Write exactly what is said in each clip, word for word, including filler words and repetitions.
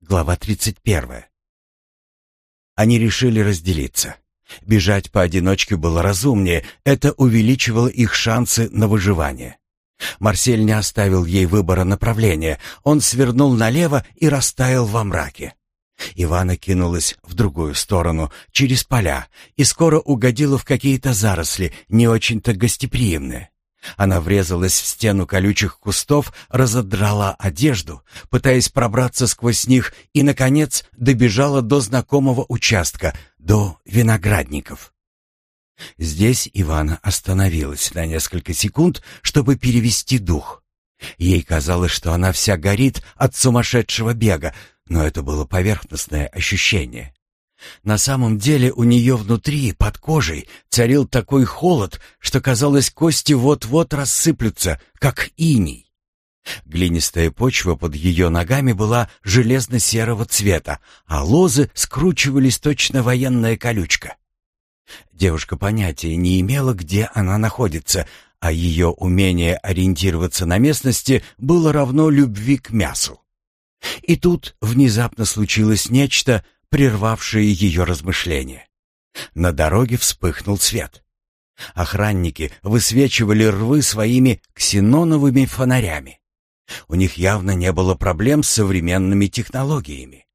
Глава тридцать первая. Они решили разделиться. Бежать поодиночке было разумнее, это увеличивало их шансы на выживание. Марсель не оставил ей выбора направления, он свернул налево и растаял во мраке. Ивана кинулась в другую сторону, через поля, и скоро угодила в какие-то заросли, не очень-то гостеприимные. Она врезалась в стену колючих кустов, разодрала одежду, пытаясь пробраться сквозь них, и, наконец, добежала до знакомого участка, до виноградников. Здесь Ивана остановилась на несколько секунд, чтобы перевести дух. Ей казалось, что она вся горит от сумасшедшего бега, но это было поверхностное ощущение. На самом деле у нее внутри, под кожей, царил такой холод, что казалось, кости вот-вот рассыплются, как иней. Глинистая почва под ее ногами была железно-серого цвета, а лозы скручивались точно военная колючка. Девушка понятия не имела, где она находится, а ее умение ориентироваться на местности было равно любви к мясу. И тут внезапно случилось нечто, прервавшие ее размышления. На дороге вспыхнул свет. Охранники высвечивали рвы своими ксеноновыми фонарями. У них явно не было проблем с современными технологиями.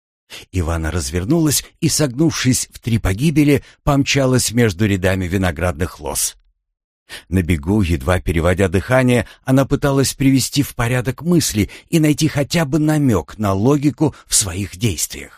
Ивана развернулась и, согнувшись в три погибели, помчалась между рядами виноградных лоз. На бегу, едва переводя дыхание, она пыталась привести в порядок мысли и найти хотя бы намек на логику в своих действиях.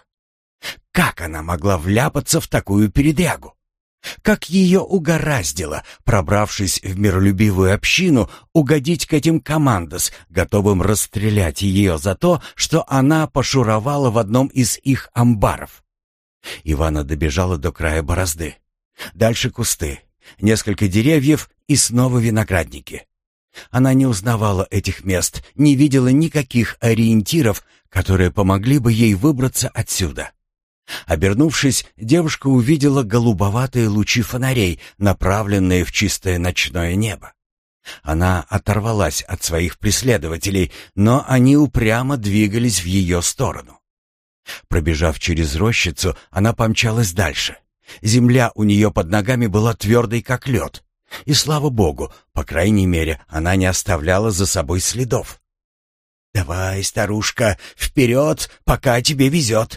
Как она могла вляпаться в такую передрягу? Как ее угораздило, пробравшись в миролюбивую общину, угодить к этим командос, готовым расстрелять ее за то, что она пошуровала в одном из их амбаров? Ивана добежала до края борозды. Дальше кусты, несколько деревьев и снова виноградники. Она не узнавала этих мест, не видела никаких ориентиров, которые помогли бы ей выбраться отсюда. Обернувшись, девушка увидела голубоватые лучи фонарей, направленные в чистое ночное небо. Она оторвалась от своих преследователей, но они упрямо двигались в ее сторону. Пробежав через рощицу, она помчалась дальше. Земля у нее под ногами была твердой, как лед. И, слава богу, по крайней мере, она не оставляла за собой следов. «Давай, старушка, вперед, пока тебе везет!»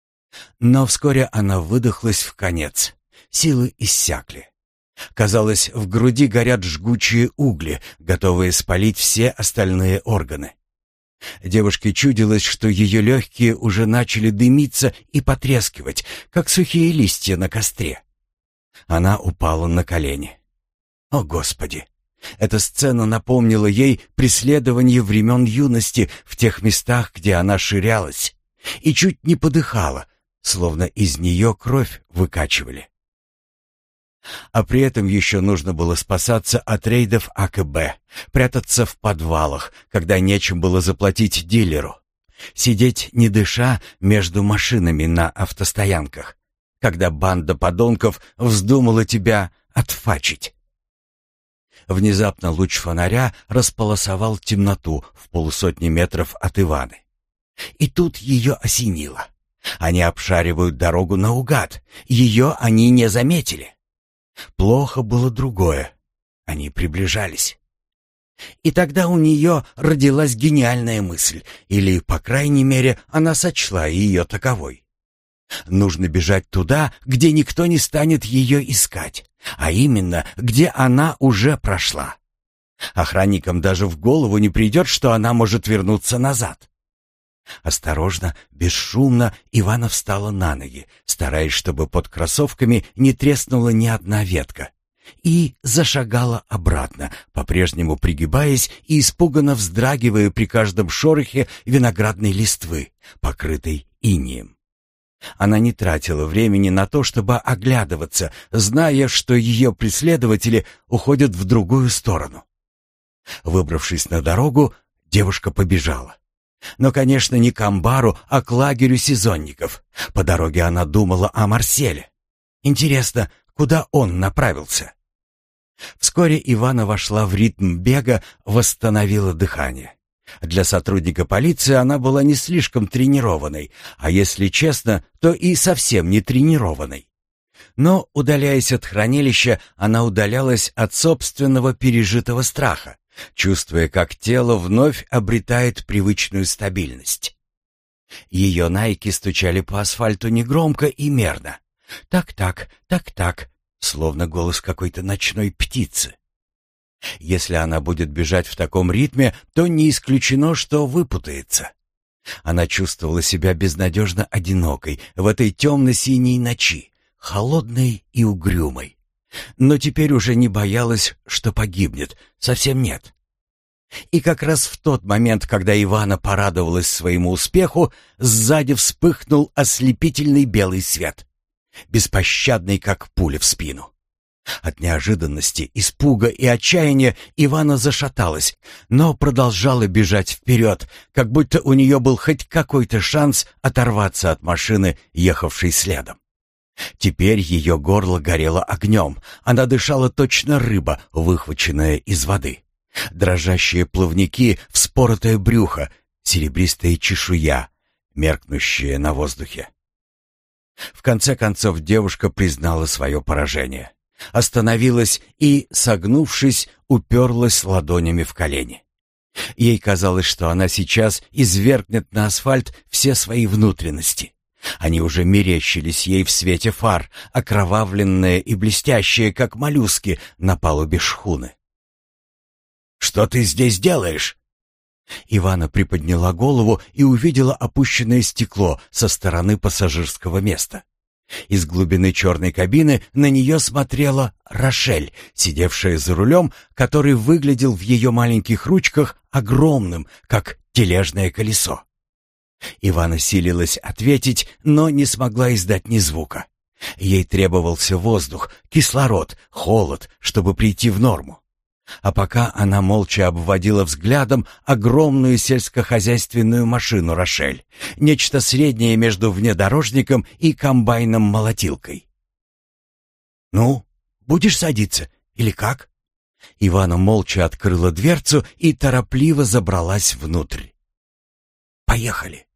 Но вскоре она выдохлась вконец. Силы иссякли. Казалось, в груди горят жгучие угли, готовые спалить все остальные органы. Девушке чудилось, что ее легкие уже начали дымиться и потрескивать, как сухие листья на костре. Она упала на колени. О, Господи! Эта сцена напомнила ей преследование времен юности в тех местах, где она ширялась, и чуть не подыхала, словно из нее кровь выкачивали. А при этом еще нужно было спасаться от рейдов А К Б, прятаться в подвалах, когда нечем было заплатить дилеру, сидеть не дыша между машинами на автостоянках, когда банда подонков вздумала тебя отфачить. Внезапно луч фонаря располосовал темноту в полусотни метров от Иваны. И тут ее осенило. Они обшаривают дорогу наугад. Ее они не заметили. Плохо было другое. Они приближались. И тогда у нее родилась гениальная мысль, или, по крайней мере, она сочла ее таковой. Нужно бежать туда, где никто не станет ее искать, а именно, где она уже прошла. Охранникам даже в голову не придет, что она может вернуться назад. Осторожно, бесшумно Ивана встала на ноги, стараясь, чтобы под кроссовками не треснула ни одна ветка, и зашагала обратно, по-прежнему пригибаясь и испуганно вздрагивая при каждом шорохе виноградной листвы, покрытой инеем. Она не тратила времени на то, чтобы оглядываться, зная, что ее преследователи уходят в другую сторону. Выбравшись на дорогу, девушка побежала. Но, конечно, не к амбару, а к лагерю сезонников. По дороге она думала о Марселе. Интересно, куда он направился? Вскоре Ивана вошла в ритм бега, восстановила дыхание. Для сотрудника полиции она была не слишком тренированной, а если честно, то и совсем не тренированной. Но, удаляясь от хранилища, она удалялась от собственного пережитого страха, чувствуя, как тело вновь обретает привычную стабильность. Ее найки стучали по асфальту негромко и мерно. Так-так, так-так, словно голос какой-то ночной птицы. Если она будет бежать в таком ритме, то не исключено, что выпутается. Она чувствовала себя безнадежно одинокой в этой темно-синей ночи, холодной и угрюмой. Но теперь уже не боялась, что погибнет, совсем нет. И как раз в тот момент, когда Ивана порадовалась своему успеху, сзади вспыхнул ослепительный белый свет, беспощадный, как пуля в спину. От неожиданности, испуга и отчаяния Ивана зашаталась, но продолжала бежать вперед, как будто у нее был хоть какой-то шанс оторваться от машины, ехавшей следом. Теперь ее горло горело огнем, она дышала точно рыба, выхваченная из воды. Дрожащие плавники, вспоротое брюхо, серебристая чешуя, меркнущая на воздухе. В конце концов девушка признала свое поражение. Остановилась и, согнувшись, уперлась ладонями в колени. Ей казалось, что она сейчас извергнет на асфальт все свои внутренности. Они уже мерещились ей в свете фар, окровавленные и блестящие, как моллюски на палубе шхуны. «Что ты здесь делаешь?» Ивана приподняла голову и увидела опущенное стекло со стороны пассажирского места. Из глубины черной кабины на нее смотрела Рошель, сидевшая за рулем, который выглядел в ее маленьких ручках огромным, как тележное колесо. Ивана силилась ответить, но не смогла издать ни звука. Ей требовался воздух, кислород, холод, чтобы прийти в норму. А пока она молча обводила взглядом огромную сельскохозяйственную машину «Рошель», нечто среднее между внедорожником и комбайном-молотилкой. «Ну, будешь садиться или как?» Ивана молча открыла дверцу и торопливо забралась внутрь. «Поехали!»